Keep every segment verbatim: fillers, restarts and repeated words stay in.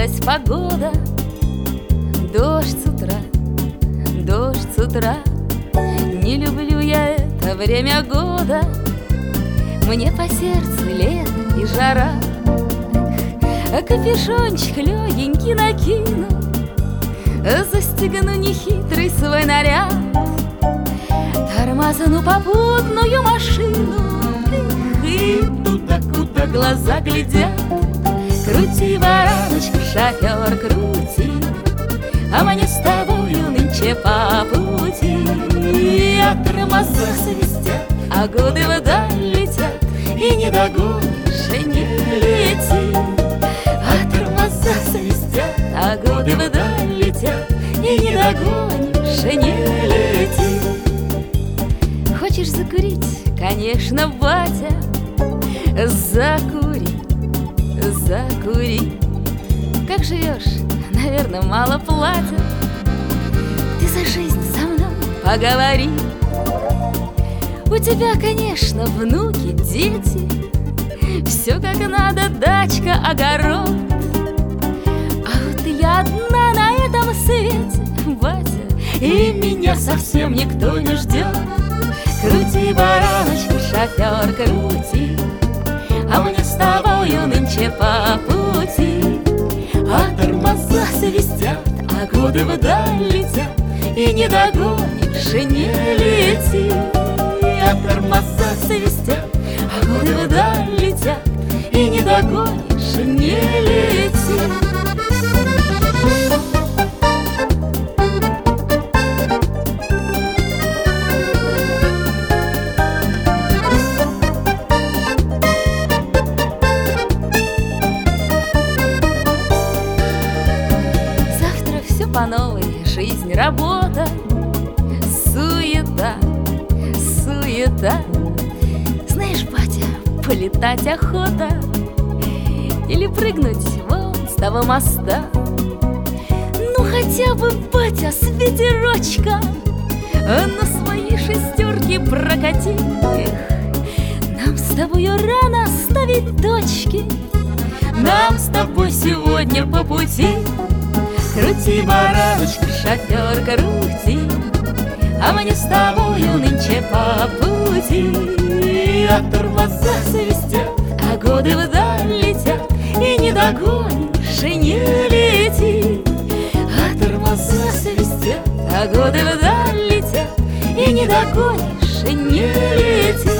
изменилась погода. Дождь с утра, дождь с утра. Не люблю я это время года. Мне по сердцу лето и жара. А капюшончик легенький накину, застегну нехитрый свой наряд, тормозну попутную машину. И туда, куда глаза глядят. Крути, бараночка, шофер, крути, а мне с тобою нынче по пути. А тормоза свистят, а годы вдаль летят, и не догонишь, и не лети. А тормоза свистят, а годы вдаль летят, и не догонишь, и не лети. Хочешь закурить? Конечно, батя, закури, закури. Как живешь? Наверное, мало платят. Ты за жизнь со мной поговори. У тебя, конечно, внуки, дети, все как надо, дачка, огород. А вот я одна на этом свете, батя, и меня совсем никто не ждет. Крути, бараночку, шофер, крути, а мне с тобою нынче по пути. А тормоза свистят, а годы вдаль летят, и не догонишь, и не лети. А тормоза свистят, а годы вдаль летят, и не догонишь, и не лети. По новой жизнь, работа, суета, суета. Знаешь, батя, полетать охота или прыгнуть вон с того моста. Ну хотя бы, батя, с ветерочка на своей шестерке прокати. Нам с тобою рано ставить точки, нам с тобой сегодня по пути. Крути, бараночка, шофер, крути, а мне с тобою нынче по пути. А тормоза свистят, а годы вдаль летят, и не догонишь, и не лети. А тормоза свистят, а годы вдаль летят, и не догонишь, и не лети.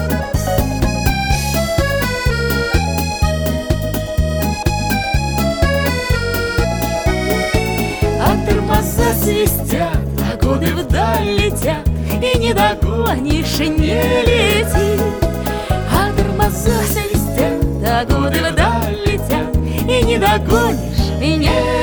Тормоза свистят, а годы вдаль летят, и не догонишь, и не лети. А тормоза свистят, а годы вдаль летят, и не догонишь, и не